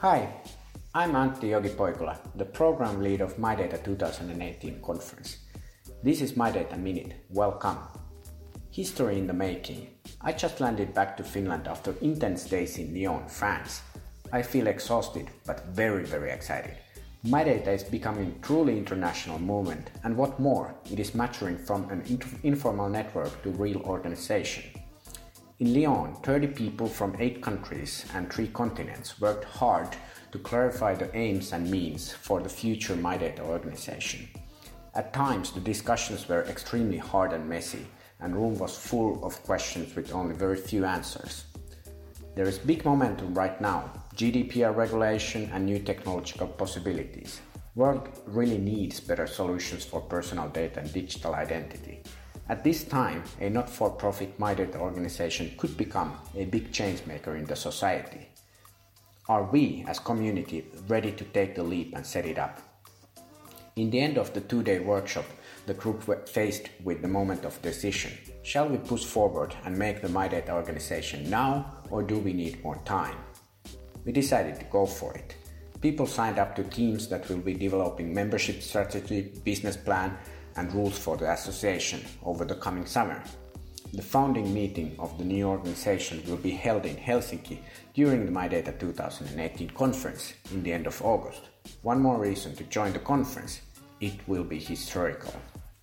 Hi, I'm Antti Joki-Poikula, the program lead of MyData 2018 conference. This is MyData Minute. Welcome. History in the making. I just landed back to Finland after intense days in Lyon, France. I feel exhausted, but very excited. MyData is becoming a truly international movement, and what more, it is maturing from an informal network to real organization. In Lyon, 30 people from 8 countries and 3 continents worked hard to clarify the aims and means for the future MyData organization. At times, the discussions were extremely hard and messy, and room was full of questions with only very few answers. There is big momentum right now, GDPR regulation and new technological possibilities. World really needs better solutions for personal data and digital identity. At this time, a not-for-profit MyData organization could become a big change maker in the society. Are we, as community, ready to take the leap and set it up? In the end of the 2-day workshop, the group were faced with the moment of decision. Shall we push forward and make the MyData organization now, or do we need more time? We decided to go for it. People signed up to teams that will be developing membership strategy, business plan, and rules for the association over the coming summer. The founding meeting of the new organization will be held in Helsinki during the MyData 2018 conference in the end of August. One more reason to join the conference: it will be historical.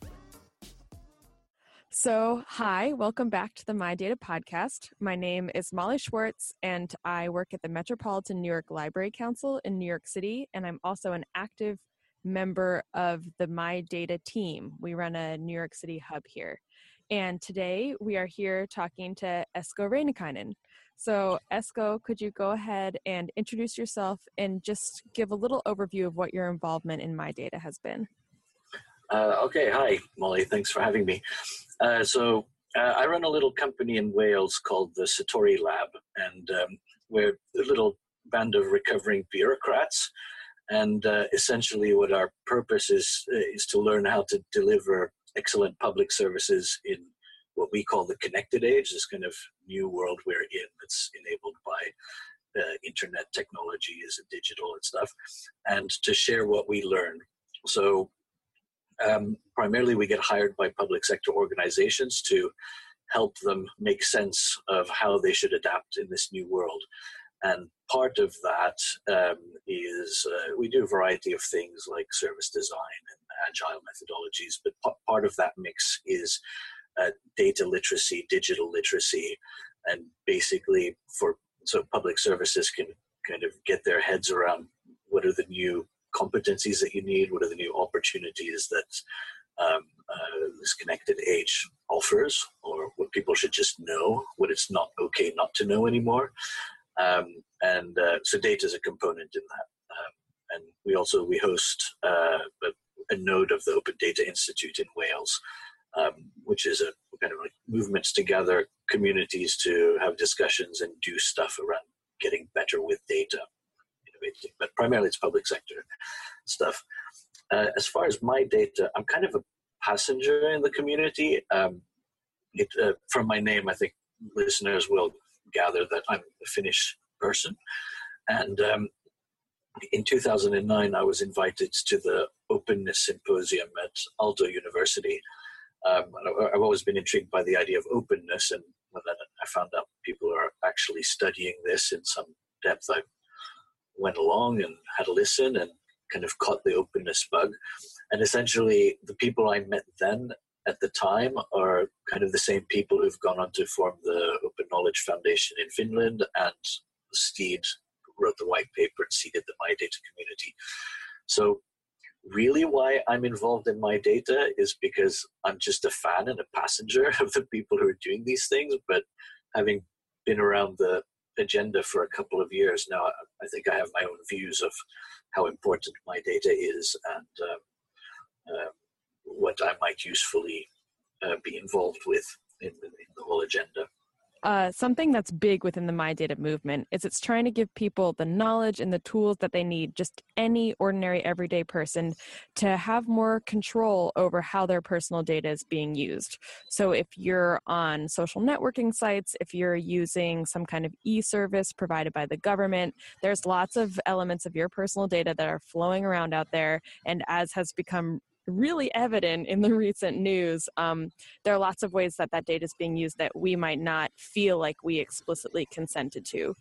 So, hi, welcome back to the MyData podcast. My name is Molly Schwartz, and I work at the Metropolitan New York Library Council in New York City, and I'm also an active member of the MyData team. We run a New York City hub here. And today we are here talking to Esko Reinikainen. So Esko, could you go ahead and introduce yourself and just give a little overview of what your involvement in MyData has been? Okay, hi Molly, thanks for having me. I run a little company in Wales called the Satori Lab, and we're a little band of recovering bureaucrats. And essentially what our purpose is to learn how to deliver excellent public services in what we call the connected age, this kind of new world we're in that's enabled by internet technologies and digital and stuff, and to share what we learn. So primarily we get hired by public sector organizations to help them make sense of how they should adapt in this new world. And part of that is we do a variety of things like service design and agile methodologies, but part of that mix is data literacy, digital literacy, and basically so public services can kind of get their heads around what are the new competencies that you need, what are the new opportunities that this connected age offers, or what people should just know, what it's not okay not to know anymore. So data is a component in that. And we host a node of the Open Data Institute in Wales, which is a kind of like movements together, communities to have discussions and do stuff around getting better with data, innovating. But primarily it's public sector stuff. As far as MyData, I'm kind of a passenger in the community. From my name, I think listeners will gather that I'm a Finnish person. And in 2009, I was invited to the Openness Symposium at Aalto University. I've always been intrigued by the idea of openness, and when I found out people are actually studying this in some depth, I went along and had a listen and kind of caught the openness bug. And essentially, the people I met then at the time are kind of the same people who've gone on to form the Open Knowledge Foundation in Finland, and Steed wrote the white paper and seeded the MyData community. So really why I'm involved in MyData is because I'm just a fan and a passenger of the people who are doing these things, but having been around the agenda for a couple of years now, I think I have my own views of how important MyData is and what I might usefully be involved with in the whole agenda. something that's big within the My Data movement is it's trying to give people the knowledge and the tools that they need, just any ordinary everyday person, to have more control over how their personal data is being used. So if you're on social networking sites, if you're using some kind of e-service provided by the government, there's lots of elements of your personal data that are flowing around out there. And as has become really evident in the recent news, there are lots of ways that data is being used that we might not feel like we explicitly consented to.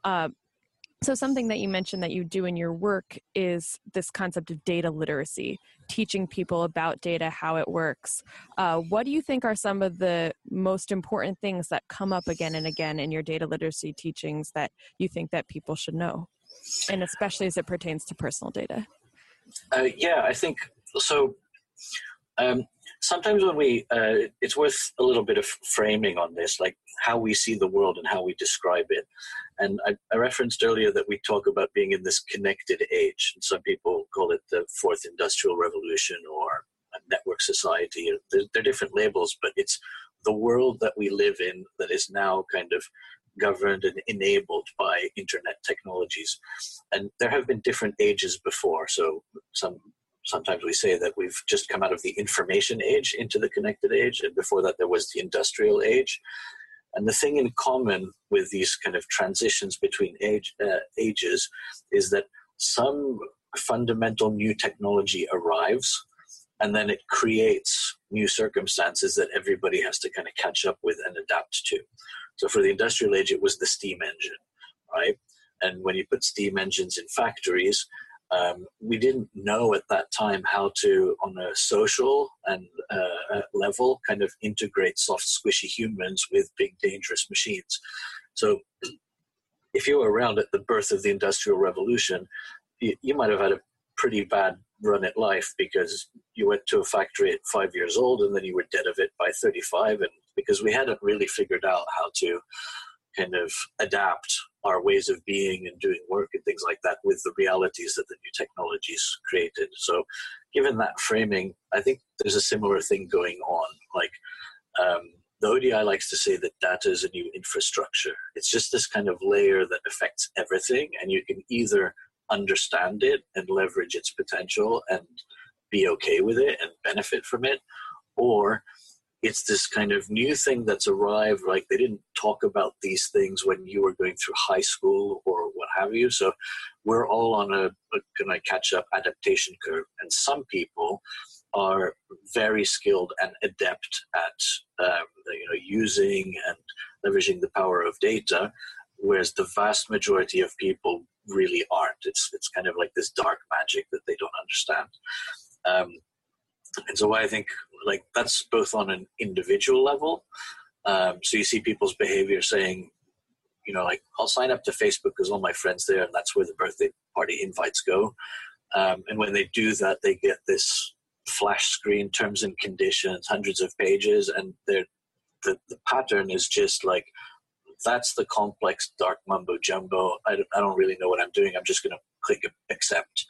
So something that you mentioned that you do in your work is this concept of data literacy, teaching people about data, how it works. What do you think are some of the most important things that come up again and again in your data literacy teachings that you think that people should know, and especially as it pertains to personal data? Yeah, I think so. Sometimes when it's worth a little bit of framing on this, like how we see the world and how we describe it. And I referenced earlier that we talk about being in this connected age. And some people call it the fourth industrial revolution or a network society. They're different labels, but it's the world that we live in that is now kind of governed and enabled by internet technologies. And there have been different ages before. So sometimes we say that we've just come out of the information age into the connected age, and before that there was the industrial age. And the thing in common with these kind of transitions between ages is that some fundamental new technology arrives, and then it creates new circumstances that everybody has to kind of catch up with and adapt to. So for the industrial age, it was the steam engine, right? And when you put steam engines in factories, we didn't know at that time how to, on a social and level, kind of integrate soft, squishy humans with big, dangerous machines. So if you were around at the birth of the Industrial Revolution, you might have had a pretty bad run at life because you went to a factory at 5 years old and then you were dead of it by 35, and because we hadn't really figured out how to kind of adapt our ways of being and doing work and things like that with the realities that the new technologies created. So given that framing, I think there's a similar thing going on. Like the ODI likes to say that data is a new infrastructure. It's just this kind of layer that affects everything, and you can either understand it and leverage its potential and be okay with it and benefit from it, or it's this kind of new thing that's arrived, like they didn't talk about these things when you were going through high school or what have you. So we're all on a kind of catch-up adaptation curve. And some people are very skilled and adept at using and leveraging the power of data, whereas the vast majority of people really aren't. It's kind of like this dark magic that they don't understand. And so I think like that's both on an individual level. So you see people's behavior saying, like I'll sign up to Facebook because all my friends there, and that's where the birthday party invites go. And when they do that, they get this flash screen, terms and conditions, hundreds of pages, and the pattern is just like, that's the complex dark mumbo jumbo. I don't really know what I'm doing. I'm just going to click accept.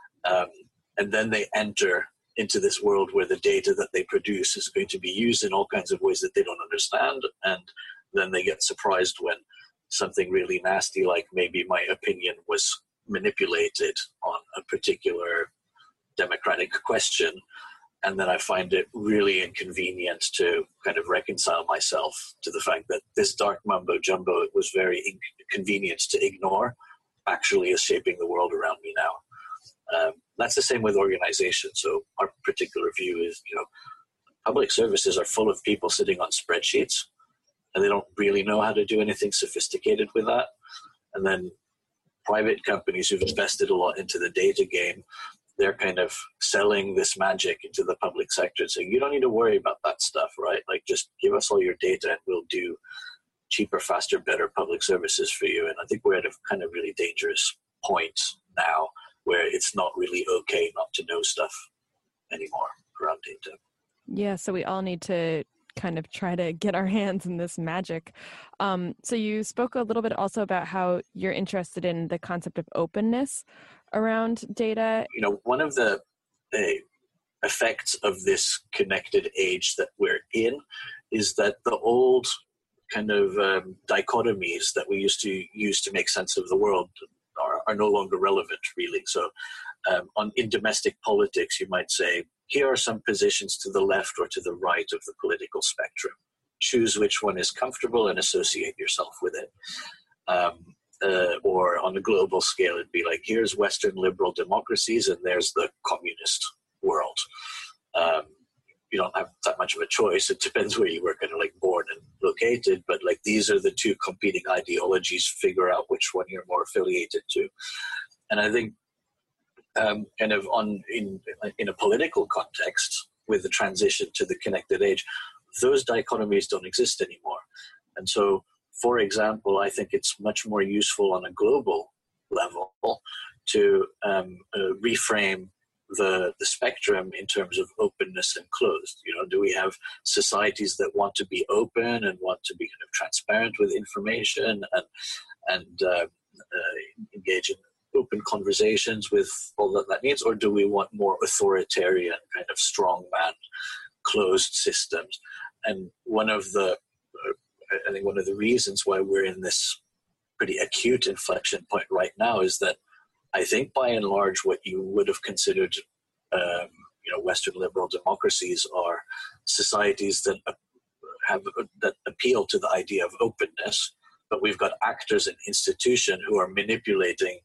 And then they enter into this world where the data that they produce is going to be used in all kinds of ways that they don't understand. And then they get surprised when something really nasty, like maybe my opinion was manipulated on a particular democratic question. And then I find it really inconvenient to kind of reconcile myself to the fact that this dark mumbo jumbo, it was very inconvenient to ignore, actually is shaping the world around me now. That's the same with organizations. So our particular view is, public services are full of people sitting on spreadsheets, and they don't really know how to do anything sophisticated with that. And then private companies who've invested a lot into the data game, they're kind of selling this magic into the public sector, saying, you don't need to worry about that stuff, right? Like, just give us all your data and we'll do cheaper, faster, better public services for you. And I think we're at a kind of really dangerous point now where it's not really okay not to know stuff anymore around data. Yeah, so we all need to kind of try to get our hands in this magic. So you spoke a little bit also about how you're interested in the concept of openness around data. One of the effects of this connected age that we're in is that the old kind of dichotomies that we used to use to make sense of the world are no longer relevant, really. So in domestic politics, you might say, here are some positions to the left or to the right of the political spectrum. Choose which one is comfortable and associate yourself with it. Or on a global scale, it'd be like, here's Western liberal democracies and there's the communist world. You don't have that much of a choice. It depends where you were kind of like born and located, but like these are the two competing ideologies. Figure out which one you're more affiliated to. And I think kind of in a political context, with the transition to the connected age, those dichotomies don't exist anymore. And so, for example, I think it's much more useful on a global level to reframe the spectrum in terms of openness and closed. You know, do we have societies that want to be open and want to be kind of transparent with information and engage in open conversations with all that needs, or do we want more authoritarian kind of strongman closed systems? And I think one of the reasons why we're in this pretty acute inflection point right now is that I think by and large what you would have considered Western liberal democracies are societies that appeal to the idea of openness, but we've got actors and institutions who are manipulating,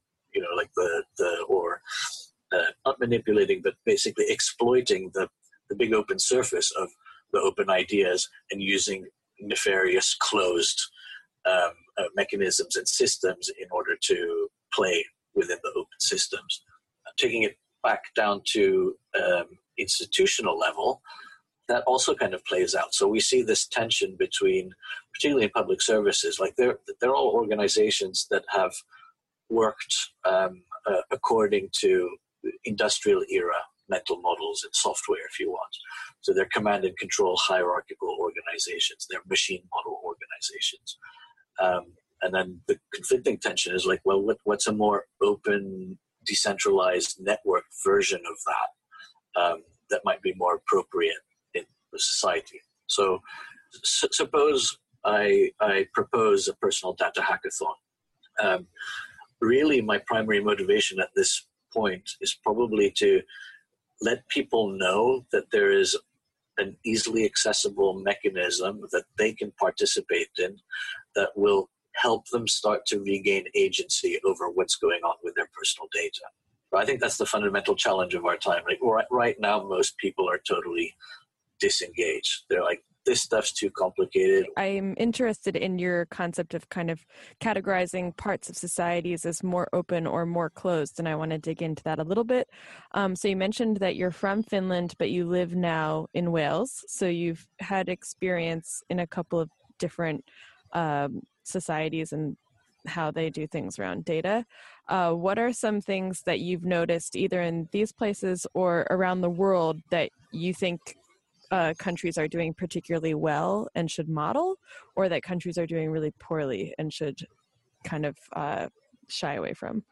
not manipulating, but basically exploiting the big open surface of the open ideas and using nefarious closed mechanisms and systems in order to play within the open systems. Taking it back down to institutional level, that also kind of plays out. So we see this tension between, particularly in public services, like they're all organizations that have worked according to industrial era mental models and software, if you want. So they're command and control hierarchical organizations. They're machine model organizations. And then the conflicting tension is like, well, what's a more open, decentralized network version of that that might be more appropriate in the society? So suppose I propose a personal data hackathon. Really, my primary motivation at this point is probably to let people know that there is an easily accessible mechanism that they can participate in that will help them start to regain agency over what's going on with their personal data. I think that's the fundamental challenge of our time. Like right now, most people are totally disengaged. They're like, this stuff's too complicated. I'm interested in your concept of kind of categorizing parts of societies as more open or more closed, and I want to dig into that a little bit. So you mentioned that you're from Finland, but you live now in Wales. So you've had experience in a couple of different societies and how they do things around data. What are some things that you've noticed either in these places or around the world that you think countries are doing particularly well and should model, or that countries are doing really poorly and should kind of shy away from?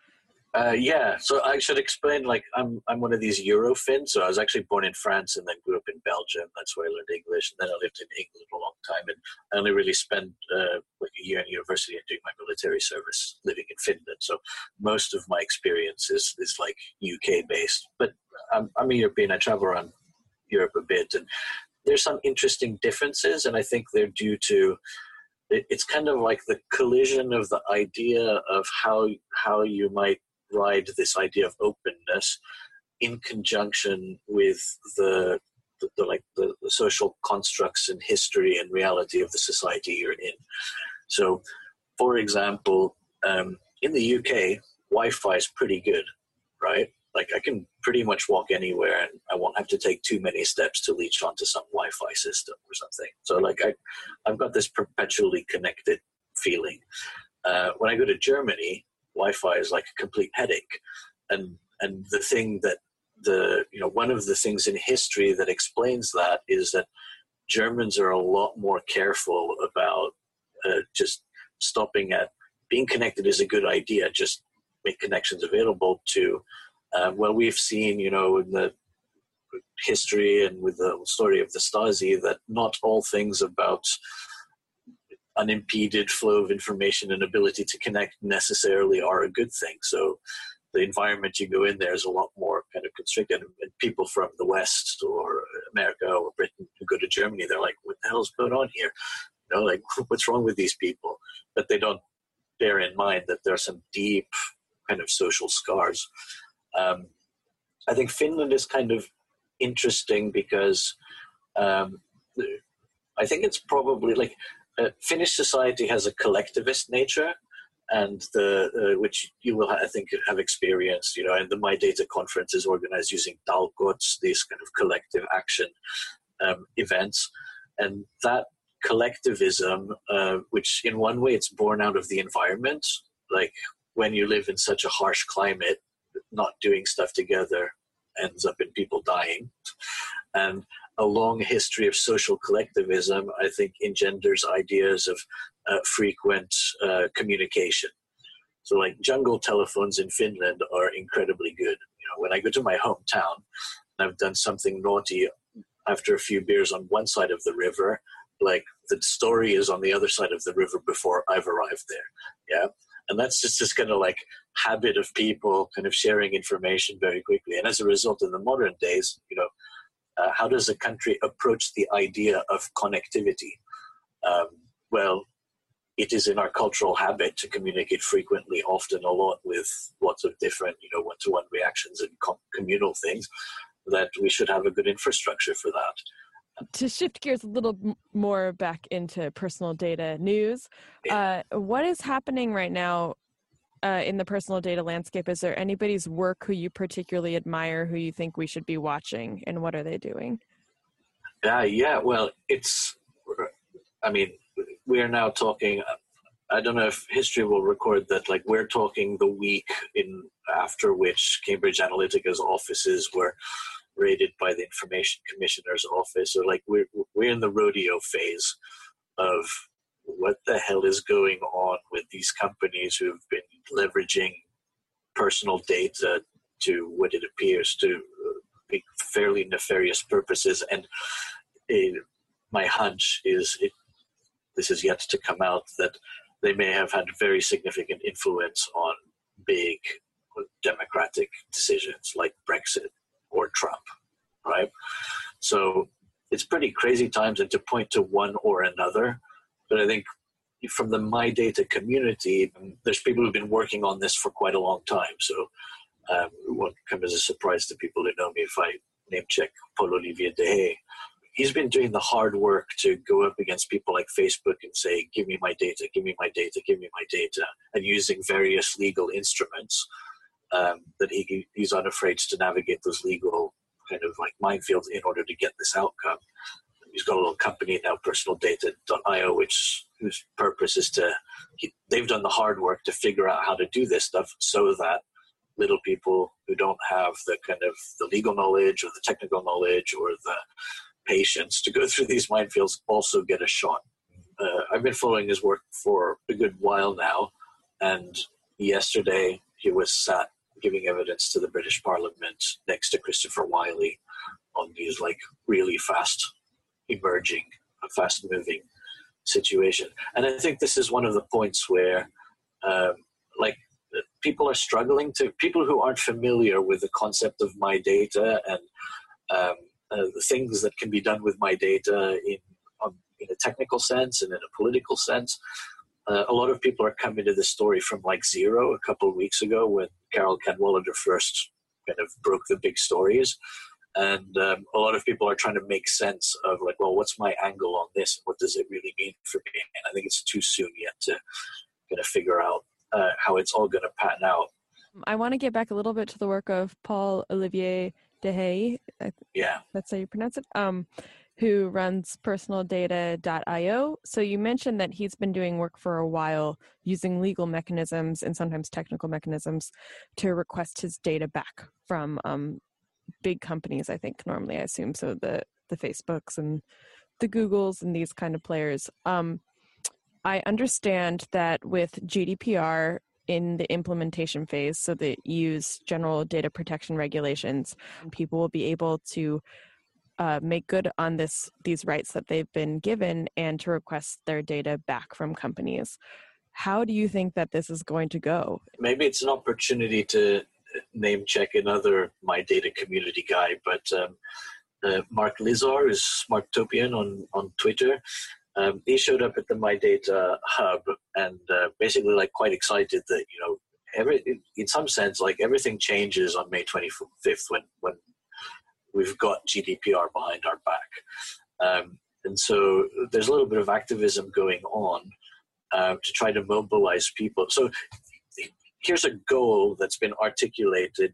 So I should explain, like, I'm one of these Eurofins. So I was actually born in France and then grew up in Belgium. That's where I learned English. And then I lived in England a long time. And I only really spent like a year in university and doing my military service living in Finland. So most of my experience is like UK based. But I'm a European. I travel around Europe a bit. And there's some interesting differences. And I think they're due to, it's kind of like the collision of the idea of how you might ride this idea of openness in conjunction with the social constructs and history and reality of the society you're in. So, for example, in the UK, Wi-Fi is pretty good, right? Like I can pretty much walk anywhere and I won't have to take too many steps to leech onto some Wi-Fi system or something. So like I've got this perpetually connected feeling. When I go to Germany, Wi-Fi is like a complete headache. And the thing that one of the things in history that explains that is that Germans are a lot more careful about just stopping at being connected is a good idea. Just make connections available to, we've seen, in the history and with the story of the Stasi that not all things about unimpeded flow of information and ability to connect necessarily are a good thing. So the environment you go in there is a lot more kind of constricted. And people from the West or America or Britain who go to Germany, they're like, what the hell's going on here? You know, like, what's wrong with these people? But they don't bear in mind that there are some deep kind of social scars. I think Finland is kind of interesting because I think it's probably like Finnish society has a collectivist nature, and which you will, I think, have experienced, you know, and the My Data conference is organized using talkots, these kind of collective action events. And that collectivism, which in one way it's born out of the environment, like when you live in such a harsh climate, not doing stuff together ends up in people dying. And a long history of social collectivism, I think, engenders ideas of frequent communication. So like jungle telephones in Finland are incredibly good. You know, when I go to my hometown and I've done something naughty after a few beers on one side of the river, like the story is on the other side of the river before I've arrived there. Yeah. And that's just this kind of like habit of people kind of sharing information very quickly. And as a result, in the modern days, you know, how does a country approach the idea of connectivity? Well, it is in our cultural habit to communicate frequently, often a lot, with lots of different, you know, one-to-one reactions and communal things, that we should have a good infrastructure for that. To shift gears a little more back into personal data news, what is happening right now in the personal data landscape? Is there anybody's work who you particularly admire, who you think we should be watching, and what are they doing? Well, we are now talking, I don't know if history will record that, like we're talking the week after which Cambridge Analytica's offices were raided by the Information Commissioner's office. So like we're in the rodeo phase of what the hell is going on with these companies who have been leveraging personal data to what it appears to be fairly nefarious purposes. And my hunch is this is yet to come out, that they may have had very significant influence on big democratic decisions like Brexit or Trump, right? So it's pretty crazy times, and to point to one or another. But I think from the My Data community, there's people who've been working on this for quite a long time. So it won't come as a surprise to people who know me if I name check Paul-Olivier Dehaye. He's been doing the hard work to go up against people like Facebook and say, give me my data, give me my data, give me my data, and using various legal instruments that he's unafraid to navigate those legal kind of like minefields in order to get this outcome. He's got a little company now, personaldata.io, whose purpose is they've done the hard work to figure out how to do this stuff so that little people who don't have the kind of the legal knowledge or the technical knowledge or the patience to go through these minefields also get a shot. I've been following his work for a good while now, and yesterday he was sat giving evidence to the British Parliament next to Christopher Wiley on these like really fast-moving situation. And I think this is one of the points where people are struggling people who aren't familiar with the concept of my data and the things that can be done with my data in a technical sense and in a political sense. A lot of people are coming to this story from like zero a couple of weeks ago when Carol Cadwalader first kind of broke the big stories. And a lot of people are trying to make sense of like, well, what's my angle on this? What does it really mean for me? And I think it's too soon yet to kind of figure out how it's all going to pan out. I want to get back a little bit to the work of Paul-Olivier Dehaye. That's how you pronounce it. Who runs personaldata.io. So you mentioned that he's been doing work for a while using legal mechanisms and sometimes technical mechanisms to request his data back from big companies, I think, normally, I assume. So the Facebooks and the Googles and these kind of players. I understand that with GDPR in the implementation phase, so the EU's general data protection regulations, people will be able to make good on these rights that they've been given and to request their data back from companies. How do you think that this is going to go? Maybe it's an opportunity to name check another My Data community guy, but Mark Lizar is Smartopian on Twitter. He showed up at the My Data hub and basically like quite excited that, you know, in some sense, like everything changes on May 25th when we've got GDPR behind our back. And so there's a little bit of activism going on to try to mobilize people. So here's a goal that's been articulated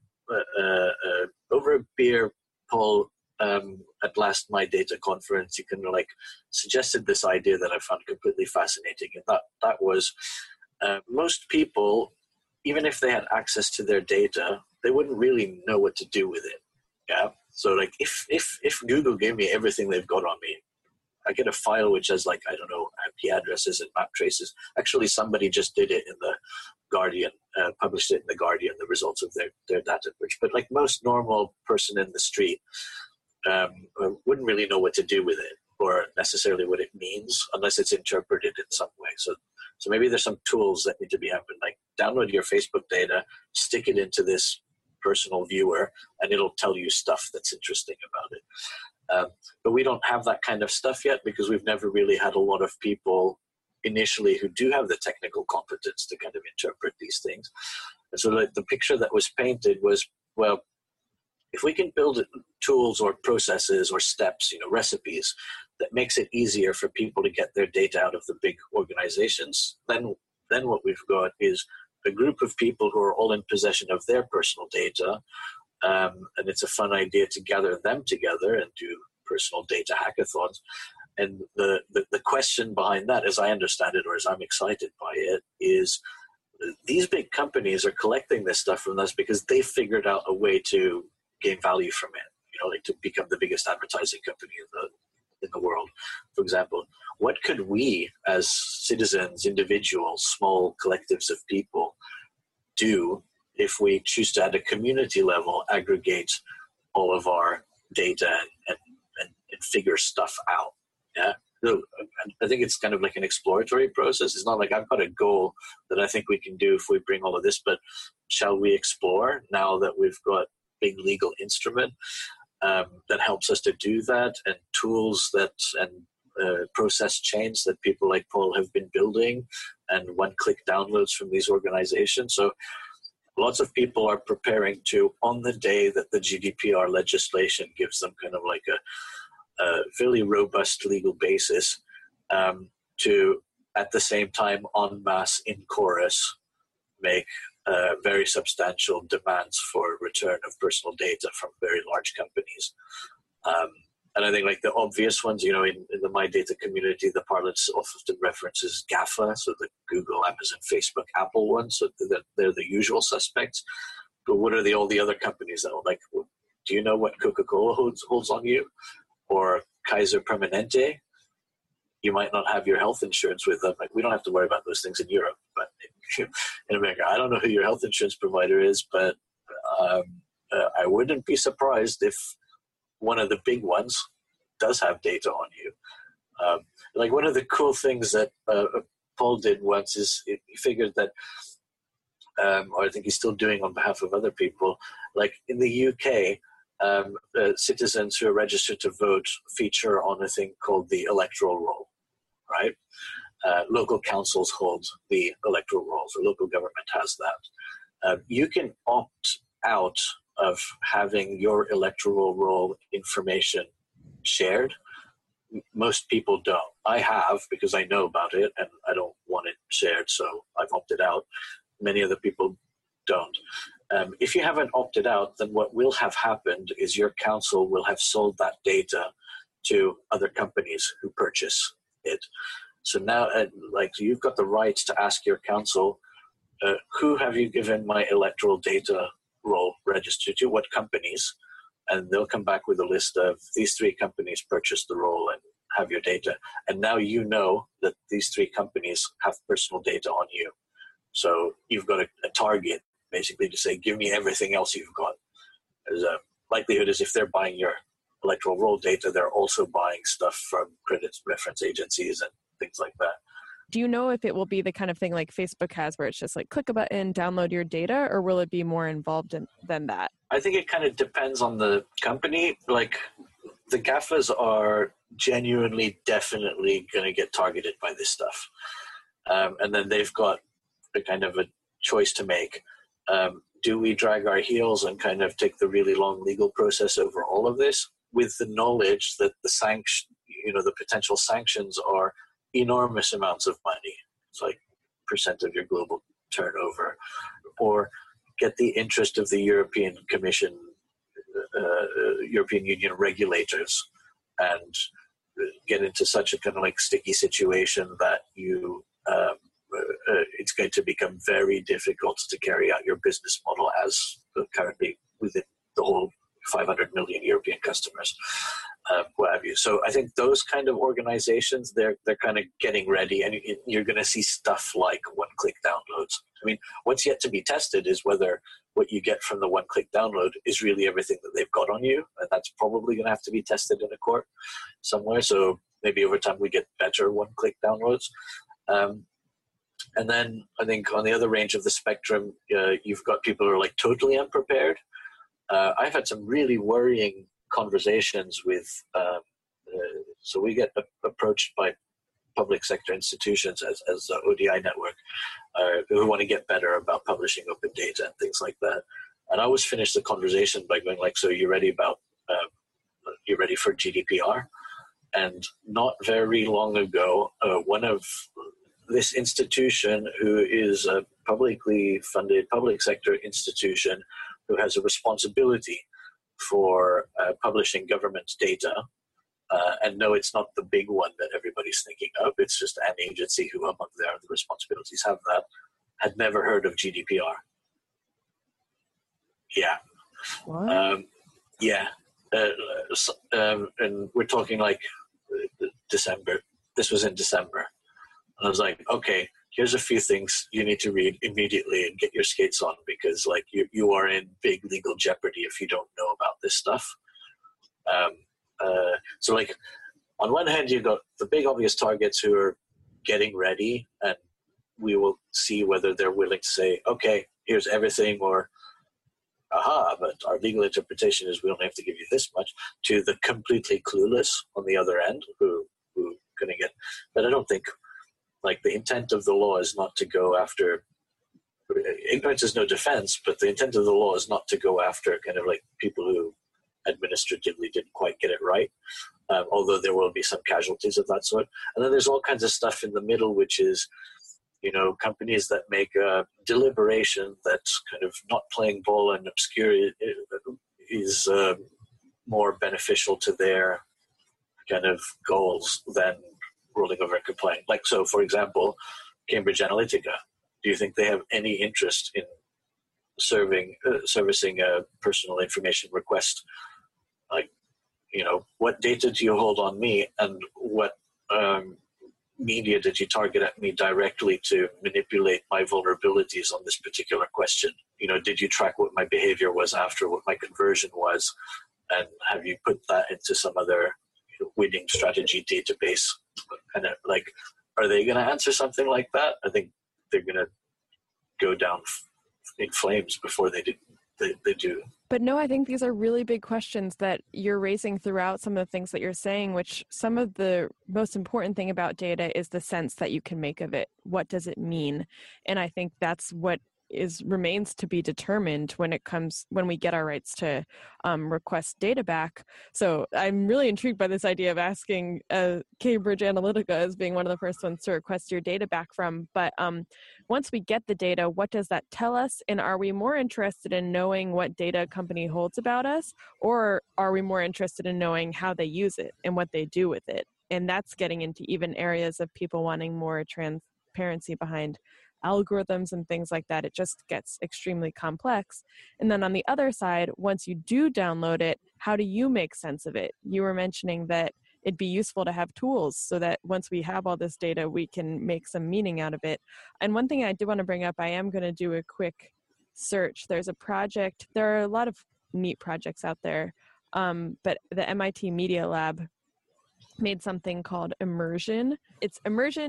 over a beer, Paul, at last My Data conference. You can like suggested this idea that I found completely fascinating, and that was most people, even if they had access to their data, they wouldn't really know what to do with it. Yeah. So like if Google gave me everything they've got on me, I get a file which has like, I don't know, IP addresses and map traces. Actually, somebody just did it in the Guardian, published it in the Guardian, the results of their data breach. But like most normal person in the street wouldn't really know what to do with it or necessarily what it means unless it's interpreted in some way. So maybe there's some tools that need to be happening, like download your Facebook data, stick it into this personal viewer, and it'll tell you stuff that's interesting about it. But we don't have that kind of stuff yet because we've never really had a lot of people initially who do have the technical competence to kind of interpret these things. And so the picture that was painted was, well, if we can build tools or processes or steps, you know, recipes that makes it easier for people to get their data out of the big organizations, then what we've got is a group of people who are all in possession of their personal data. And it's a fun idea to gather them together and do personal data hackathons. And the question behind that, as I understand it, or as I'm excited by it, is these big companies are collecting this stuff from us because they figured out a way to gain value from it, you know, like to become the biggest advertising company in the world, for example. What could we as citizens, individuals, small collectives of people do if we choose to, at a community level, aggregate all of our data and figure stuff out? Yeah. So I think it's kind of like an exploratory process. It's not like I've got a goal that I think we can do if we bring all of this, but shall we explore now that we've got big legal instrument that helps us to do that, and tools that and process chains that people like Paul have been building, and one-click downloads from these organizations. So lots of people are preparing to, on the day that the GDPR legislation gives them kind of like a fairly robust legal basis, to, at the same time, en masse in chorus, make very substantial demands for return of personal data from very large companies. And I think like the obvious ones, you know, in the My Data community, the parlance often references GAFA, so the Google, Amazon, Facebook, Apple ones. So they're the usual suspects. But what are all the other companies that are like, do you know what Coca-Cola holds on you? Or Kaiser Permanente? You might not have your health insurance with them. Like, we don't have to worry about those things in Europe, but in America, I don't know who your health insurance provider is, but I wouldn't be surprised if one of the big ones does have data on you. Like one of the cool things that Paul did once is he figured that, or I think he's still doing on behalf of other people, like in the UK, citizens who are registered to vote feature on a thing called the electoral roll, right? Local councils hold the electoral rolls, or local government has that. You can opt out of having your electoral roll information shared. Most people don't. I have, because I know about it and I don't want it shared, so I've opted out. Many other people don't. If you haven't opted out, then what will have happened is your council will have sold that data to other companies who purchase it. So now, you've got the right to ask your council, who have you given my electoral data roll registered to, what companies? And they'll come back with a list of these 3 companies purchased the roll and have your data. And now you know that these 3 companies have personal data on you. So you've got a target, basically, to say, give me everything else you've got. There's a likelihood is if they're buying your electoral roll data, they're also buying stuff from credit reference agencies and things like that. Do you know if it will be the kind of thing like Facebook has where it's just like click a button, download your data, or will it be more involved than that? I think it kind of depends on the company. Like the GAFAs are genuinely, definitely going to get targeted by this stuff. And then they've got a kind of a choice to make. Do we drag our heels and kind of take the really long legal process over all of this with the knowledge that the potential sanctions are enormous amounts of money? It's like % of your global turnover. Or get the interest of the European Commission, European Union regulators, and get into such a kind of like sticky situation that it's going to become very difficult to carry out your business model as currently within the whole 500 million European customers, what have you. So I think those kind of organizations, they're kind of getting ready, and you're going to see stuff like one-click downloads. I mean, what's yet to be tested is whether what you get from the one-click download is really everything that they've got on you, and that's probably going to have to be tested in a court somewhere. So maybe over time we get better one-click downloads. And then I think on the other range of the spectrum, you've got people who are like totally unprepared. I've had some really worrying conversations with, so we get approached by public sector institutions as the ODI network who want to get better about publishing open data and things like that. And I always finish the conversation by going like, so you ready for GDPR? And not very long ago, one of this institution, who is a publicly funded public sector institution who has a responsibility for publishing government data, and no, it's not the big one that everybody's thinking of, it's just an agency who among their other responsibilities have that, had never heard of GDPR. Yeah. What? Yeah. And we're talking like December. This was in December. And I was like, okay, here's a few things you need to read immediately and get your skates on, because like you are in big legal jeopardy if you don't know about this stuff. So like on one hand, you've got the big obvious targets who are getting ready, and we will see whether they're willing to say, okay, here's everything, or but our legal interpretation is we only have to give you this much, to the completely clueless on the other end who going to get, but I don't think, like, the intent of the law is not to go after, ignorance is no defense, but the intent of the law is not to go after kind of like people who administratively didn't quite get it right, although there will be some casualties of that sort. And then there's all kinds of stuff in the middle, which is, companies that make a deliberation that's kind of not playing ball and obscure is more beneficial to their kind of goals than rolling over and complying. Like, so for example, Cambridge Analytica, do you think they have any interest in servicing a personal information request? Like, what data do you hold on me, and what media did you target at me directly to manipulate my vulnerabilities on this particular question? Did you track what my behavior was after, what my conversion was, and have you put that into some other winning strategy database? Kind of like, are they going to answer something like that? I think they're going to go down in flames before they do. But no, I think these are really big questions that you're raising throughout some of the things that you're saying, which some of the most important thing about data is the sense that you can make of it. What does it mean? And I think that's what remains to be determined when we get our rights to request data back. So I'm really intrigued by this idea of asking Cambridge Analytica as being one of the first ones to request your data back from. But once we get the data, what does that tell us? And are we more interested in knowing what data a company holds about us, or are we more interested in knowing how they use it and what they do with it? And that's getting into even areas of people wanting more transparency behind algorithms and things like that. It just gets extremely complex. And then on the other side, once you do download it, how do you make sense of it? You were mentioning that it'd be useful to have tools so that once we have all this data, we can make some meaning out of it. And one thing I did want to bring up, I am going to do a quick search. There's a project. There are a lot of neat projects out there. But the MIT Media Lab made something called Immersion. It's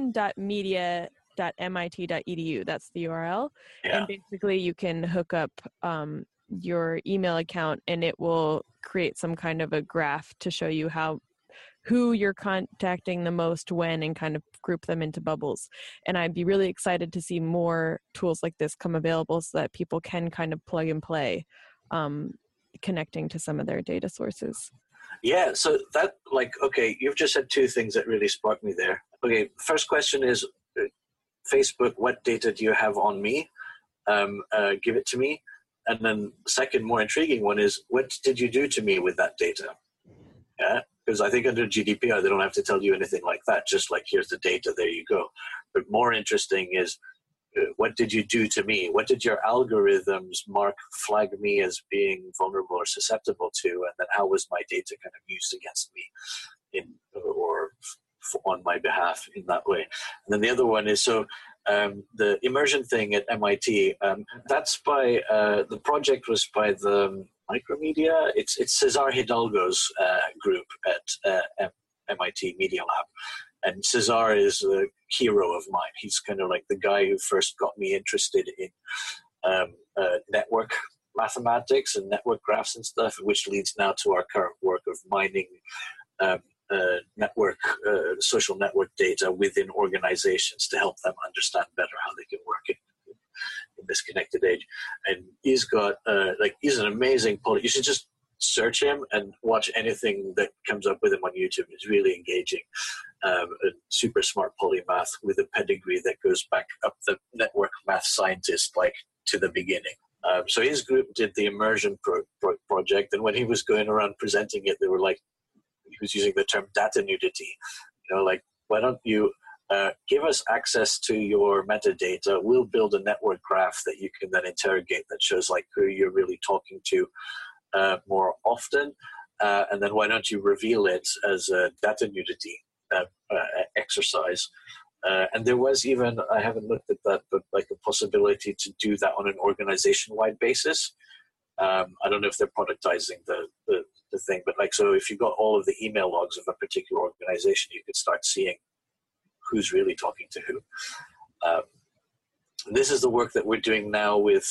immersion.media.mit.edu. That's the URL. Yeah. And basically you can hook up your email account and it will create some kind of a graph to show you who you're contacting the most when, and kind of group them into bubbles. And I'd be really excited to see more tools like this come available so that people can kind of plug and play, connecting to some of their data sources. Yeah, so that, okay, you've just said two things that really sparked me there. Okay, first question is, Facebook, what data do you have on me? Give it to me. And then the second, more intriguing one is, what did you do to me with that data? Yeah, because I think under GDPR, they don't have to tell you anything like that, just like, here's the data, there you go. But more interesting is, what did you do to me? What did your algorithms flag me as being vulnerable or susceptible to? And then how was my data kind of used against me or on my behalf in that way? And then the other one is, the immersion thing at MIT, that's by, the project was by the Micromedia. It's Cesar Hidalgo's group at MIT Media Lab. And Cesar is a hero of mine. He's kind of like the guy who first got me interested in network mathematics and network graphs and stuff, which leads now to our current work of mining social network data within organizations to help them understand better how they can work in this connected age. And he's got he's an amazing poet. You should just search him and watch anything that comes up with him on YouTube. It's really engaging. A super smart polymath with a pedigree that goes back up the network math scientist to the beginning. So his group did the immersion project, and when he was going around presenting it, they were he was using the term data nudity. Why don't you give us access to your metadata? We'll build a network graph that you can then interrogate that shows who you're really talking to more often, and then why don't you reveal it as a data nudity exercise? And there was even, I haven't looked at that, but a possibility to do that on an organization-wide basis. I don't know if they're productizing the thing, but so if you got all of the email logs of a particular organization, you could start seeing who's really talking to who. This is the work that we're doing now with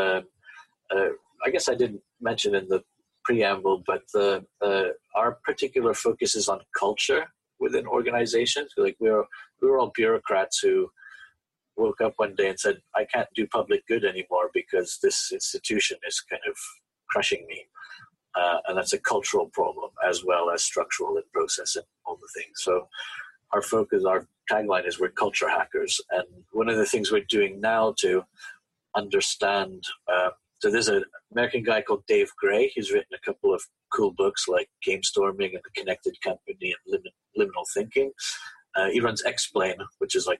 I guess I didn't mention in the preamble, but our particular focus is on culture within organizations. We're all bureaucrats who woke up one day and said, I can't do public good anymore because this institution is kind of crushing me. And that's a cultural problem as well as structural and process and all the things. So our tagline is, we're culture hackers. And one of the things we're doing now to understand, so there's an American guy called Dave Gray. He's written a couple of cool books like Game Storming and The Connected Company and Liminal Thinking. He runs Explain, which is a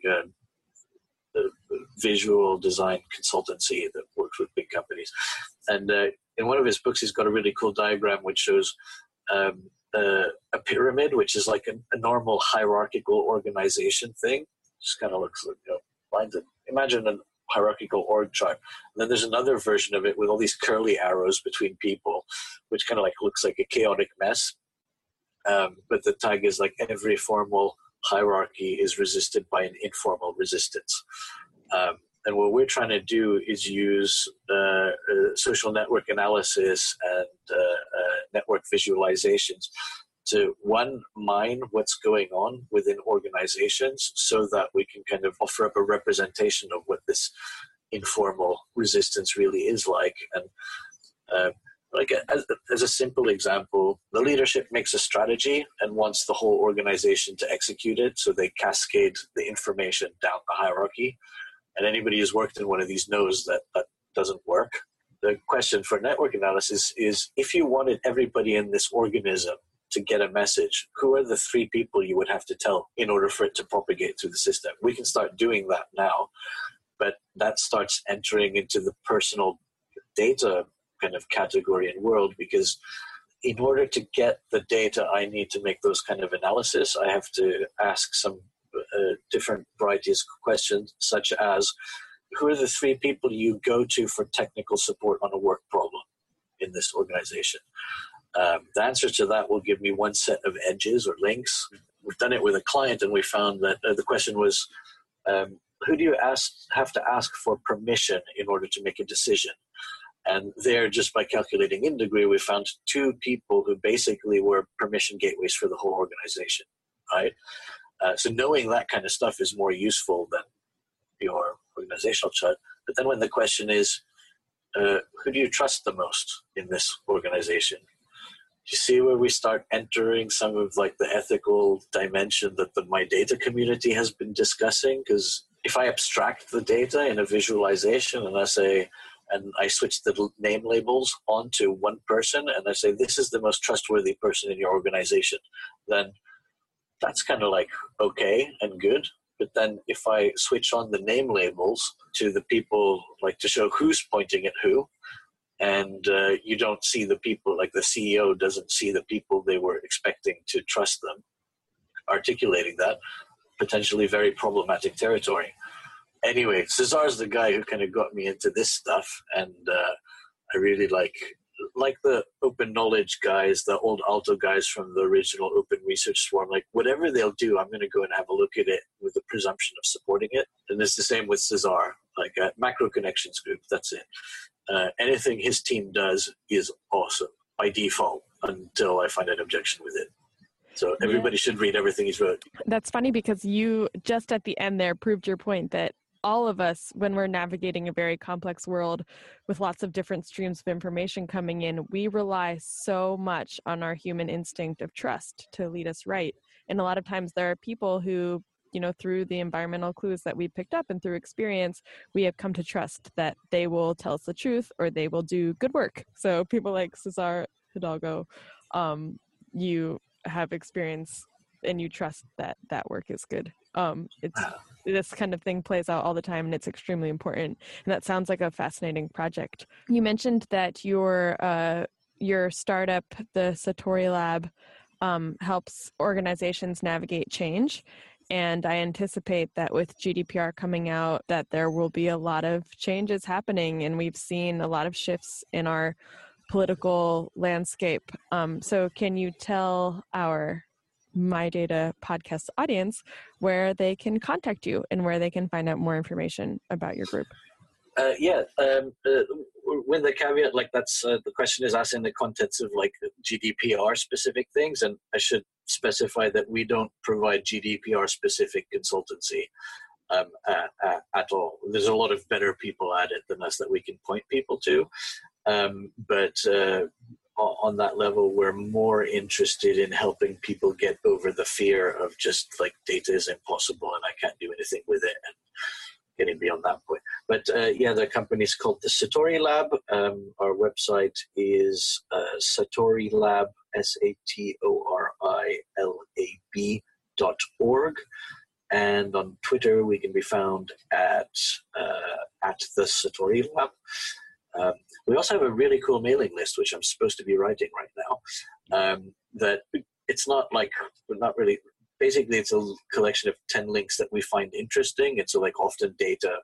visual design consultancy that works with big companies. And in one of his books, he's got a really cool diagram which shows a pyramid, which is a normal hierarchical organization thing. Just kind of looks like, imagine a hierarchical org chart. And then there's another version of it with all these curly arrows between people, which kind of looks like a chaotic mess. But the tag is every formal hierarchy is resisted by an informal resistance. And what we're trying to do is use social network analysis and network visualizations to, one, mine what's going on within organizations so that we can kind of offer up a representation of what this informal resistance really is like. And as a simple example, the leadership makes a strategy and wants the whole organization to execute it, so they cascade the information down the hierarchy. And anybody who's worked in one of these knows that that doesn't work. The question for network analysis is, if you wanted everybody in this organism to get a message, who are the 3 people you would have to tell in order for it to propagate through the system? We can start doing that now, but that starts entering into the personal data kind of category and world, because in order to get the data I need to make those kind of analysis, I have to ask some different varieties of questions, such as, who are the 3 people you go to for technical support on a work problem in this organization? The answer to that will give me one set of edges or links. We've done it with a client, and we found that the question was, who do you have to ask for permission in order to make a decision? And there, just by calculating in degree, we found 2 people who basically were permission gateways for the whole organization, right? So knowing that kind of stuff is more useful than your organizational chart. But then when the question is, who do you trust the most in this organization? You see where we start entering some of like the ethical dimension that the My Data community has been discussing? Because if I abstract the data in a visualization and I switch the name labels onto one person and I say, this is the most trustworthy person in your organization, then that's kind of like okay and good. But then if I switch on the name labels to the people, like to show who's pointing at who, and you don't see the people, like the CEO doesn't see the people they were expecting to trust them, articulating that, potentially very problematic territory. Anyway, Cesar's the guy who kind of got me into this stuff, and I really like the open knowledge guys, the old Alto guys from the original Open Research Swarm. Like whatever they'll do, I'm going to go and have a look at it with the presumption of supporting it. And it's the same with Cesar, like Macro Connections Group. That's it. Anything his team does is awesome by default until I find an objection with it. So everybody should read everything he's wrote. That's funny because you just at the end there proved your point that all of us, when we're navigating a very complex world with lots of different streams of information coming in, we rely so much on our human instinct of trust to lead us right. And a lot of times there are people who, through the environmental clues that we picked up and through experience, we have come to trust that they will tell us the truth or they will do good work. So people like Cesar Hidalgo, you have experience and you trust that that work is good. This kind of thing plays out all the time, and it's extremely important. And that sounds like a fascinating project. You mentioned that your startup, the Satori Lab, helps organizations navigate change. And I anticipate that with GDPR coming out, that there will be a lot of changes happening, and we've seen a lot of shifts in our political landscape. So can you tell our My Data podcast audience where they can contact you and where they can find out more information about your group? With the caveat, like that's the question is asked in the context of like GDPR specific things, and I should specify that we don't provide GDPR specific consultancy at all. There's a lot of better people at it than us that we can point people to, but on that level, we're more interested in helping people get over the fear of just like data is impossible and I can't do anything with it, and getting beyond that point. But the company's called the Satori Lab. Our website is SatoriLab, SatoriLab.org. And on Twitter, we can be found at the Satori Lab. We also have a really cool mailing list, which I'm supposed to be writing right now, that it's not like, not really, basically it's a collection of 10 links that we find interesting. And so like often data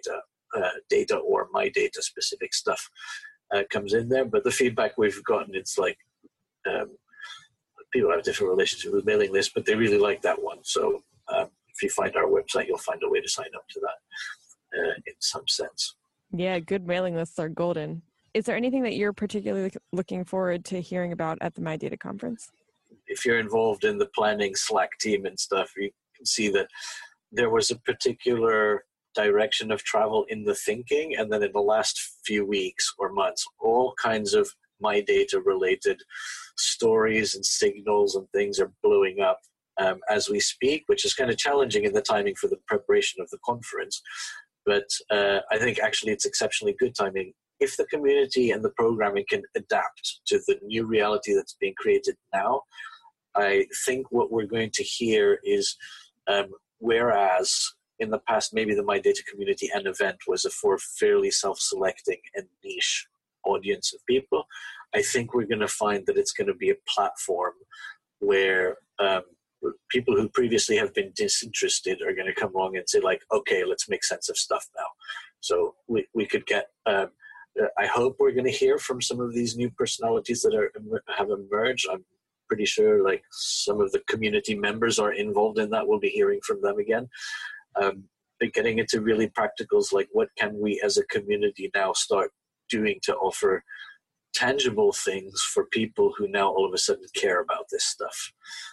or my data specific stuff comes in there. But the feedback we've gotten, it's like people have different relationships with mailing lists, but they really like that one. So if you find our website, you'll find a way to sign up to that in some sense. Yeah, good mailing lists are golden. Is there anything that you're particularly looking forward to hearing about at the My Data conference? If you're involved in the planning Slack team and stuff, you can see that there was a particular direction of travel in the thinking, and then in the last few weeks or months, all kinds of My Data related stories and signals and things are blowing up as we speak, which is kind of challenging in the timing for the preparation of the conference. But I think actually it's exceptionally good timing. If the community and the programming can adapt to the new reality that's being created now, I think what we're going to hear is, whereas in the past maybe the My Data community and event was for fairly self-selecting and niche audience of people, I think we're going to find that it's going to be a platform where people who previously have been disinterested are going to come along and say like, okay, let's make sense of stuff now. So we could get I hope we're going to hear from some of these new personalities that have emerged. I'm pretty sure like some of the community members are involved in that. We'll be hearing from them again. But getting into really practicals, like what can we as a community now start doing to offer tangible things for people who now all of a sudden care about this stuff.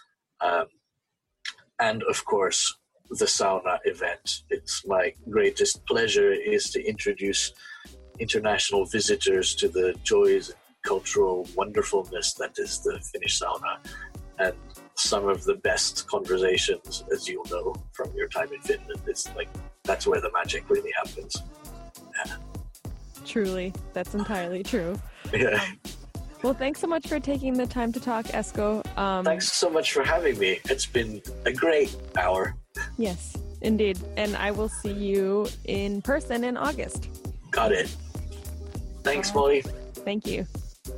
And of course, the sauna event. It's my greatest pleasure is to introduce international visitors to the joys and cultural wonderfulness that is the Finnish sauna. And some of the best conversations, as you'll know from your time in Finland, is like that's where the magic really happens. Yeah. Truly, that's entirely true. Yeah. Well, thanks so much for taking the time to talk, Esko. Thanks so much for having me. It's been a great hour. Yes, indeed. And I will see you in person in August. Got it. Thanks, Molly. Thank you.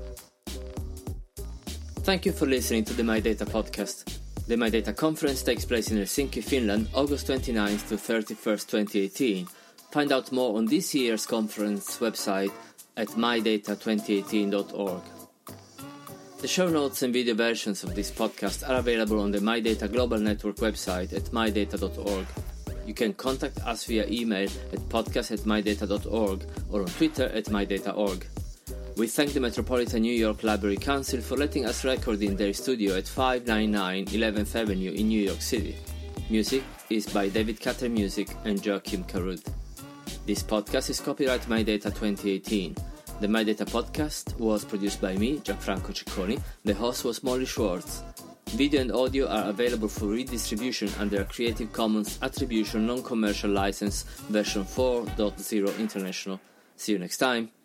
Thank you for listening to the My Data podcast. The My Data conference takes place in Helsinki, Finland, August 29th to 31st, 2018. Find out more on this year's conference website at mydata2018.org. The show notes and video versions of this podcast are available on the My Data Global Network website at mydata.org. You can contact us via email at podcast@mydata.org or on Twitter at mydata.org. We thank the Metropolitan New York Library Council for letting us record in their studio at 599 11th Avenue in New York City. Music is by David Cutter Music and Joachim Karud. This podcast is copyright My Data 2018. The My Data podcast was produced by me, Gianfranco Cicconi. The host was Molly Schwartz. Video and audio are available for redistribution under a Creative Commons Attribution Non-Commercial License version 4.0 International. See you next time.